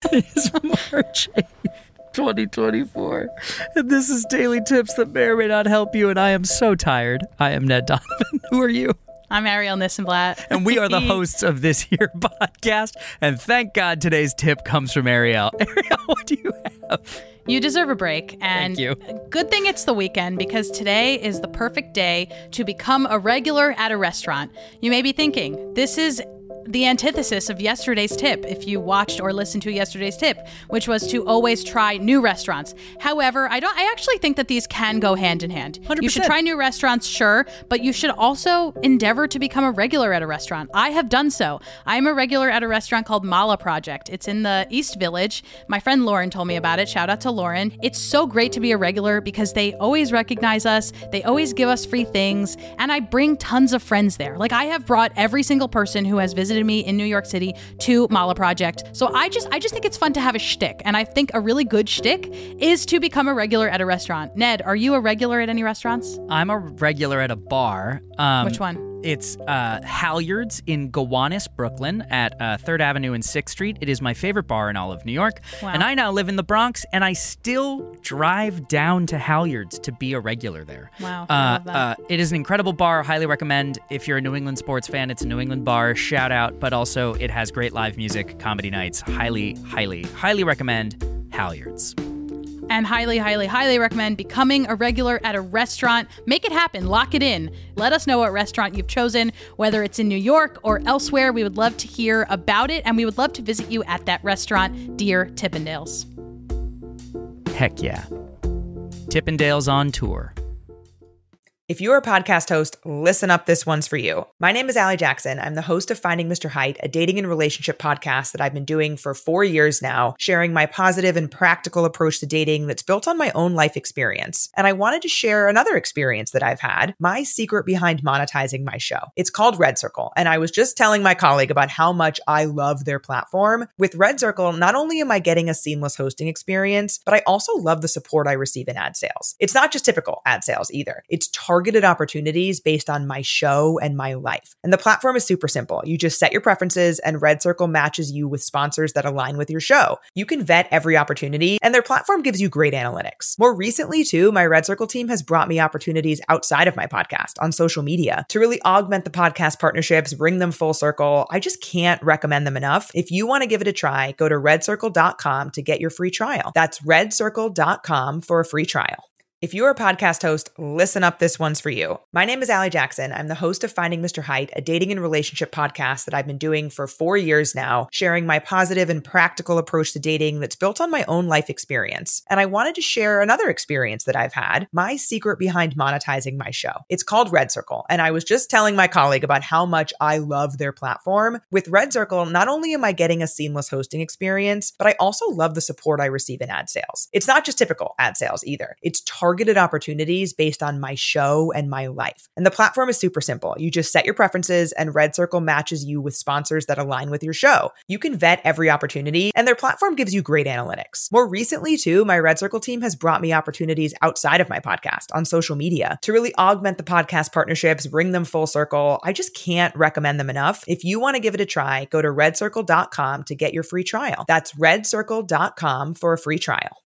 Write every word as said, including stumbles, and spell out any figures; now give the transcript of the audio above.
is March eighth, twenty twenty-four. And this is Daily Tips that may or may not help you, and I am so tired. I am Ned Donovan. Who are you? I'm Ariel Nissenblatt. And we are the hosts of this here podcast. And thank God today's tip comes from Ariel. Ariel, what do you have? You deserve a break. And Thank you. Good thing it's the weekend, because today is the perfect day to become a regular at a restaurant. You may be thinking, this is the antithesis of yesterday's tip, if you watched or listened to yesterday's tip, which was to always try new restaurants. However, I don't. I actually think that these can go hand in hand. one hundred percent. You should try new restaurants, sure, but you should also endeavor to become a regular at a restaurant. I have done so. I'm a regular at a restaurant called Mala Project. It's in the East Village. My friend Lauren told me about it. Shout out to Lauren. It's so great to be a regular because they always recognize us. They always give us free things. And I bring tons of friends there. Like, I have brought every single person who has visited me in New York City to Mala Project. So I just I just think it's fun to have a shtick. And I think a really good shtick is to become a regular at a restaurant. Ned, are you a regular at any restaurants? I'm a regular at a bar. Um, Which one? It's uh, Halyards in Gowanus, Brooklyn, at uh, third Avenue and sixth Street. It is my favorite bar in all of New York. Wow. And I now live in the Bronx, and I still drive down to Halyards to be a regular there. Wow. I Uh, love that. uh, it is an incredible bar. Highly recommend. If you're a New England sports fan, it's a New England bar. Shout out. But also, it has great live music, comedy nights. Highly, highly, highly recommend Halyards. And highly, highly, highly recommend becoming a regular at a restaurant. Make it happen. Lock it in. Let us know what restaurant you've chosen, whether it's in New York or elsewhere. We would love to hear about it, and we would love to visit you at that restaurant, dear Tippendales. Heck yeah. Tippendales on tour. If you're a podcast host, listen up, this one's for you. My name is Allie Jackson. I'm the host of Finding Mister Height, a dating and relationship podcast that I've been doing for four years now, sharing my positive and practical approach to dating that's built on my own life experience. And I wanted to share another experience that I've had, my secret behind monetizing my show. It's called Red Circle, and I was just telling my colleague about how much I love their platform. With Red Circle, not only am I getting a seamless hosting experience, but I also love the support I receive in ad sales. It's not just typical ad sales either. It's targeted targeted opportunities based on my show and my life. And the platform is super simple. You just set your preferences and Red Circle matches you with sponsors that align with your show. You can vet every opportunity and their platform gives you great analytics. More recently too, my Red Circle team has brought me opportunities outside of my podcast on social media to really augment the podcast partnerships, bring them full circle. I just can't recommend them enough. If you want to give it a try, go to red circle dot com to get your free trial. That's red circle dot com for a free trial. If you're a podcast host, listen up, this one's for you. My name is Allie Jackson. I'm the host of Finding Mister Height, a dating and relationship podcast that I've been doing for four years now, sharing my positive and practical approach to dating that's built on my own life experience. And I wanted to share another experience that I've had, my secret behind monetizing my show. It's called Red Circle, and I was just telling my colleague about how much I love their platform. With Red Circle, not only am I getting a seamless hosting experience, but I also love the support I receive in ad sales. It's not just typical ad sales either. It's targeted targeted opportunities based on my show and my life. And the platform is super simple. You just set your preferences and Red Circle matches you with sponsors that align with your show. You can vet every opportunity and their platform gives you great analytics. More recently too, my Red Circle team has brought me opportunities outside of my podcast on social media to really augment the podcast partnerships, bring them full circle. I just can't recommend them enough. If you want to give it a try, go to red circle dot com to get your free trial. That's red circle dot com for a free trial.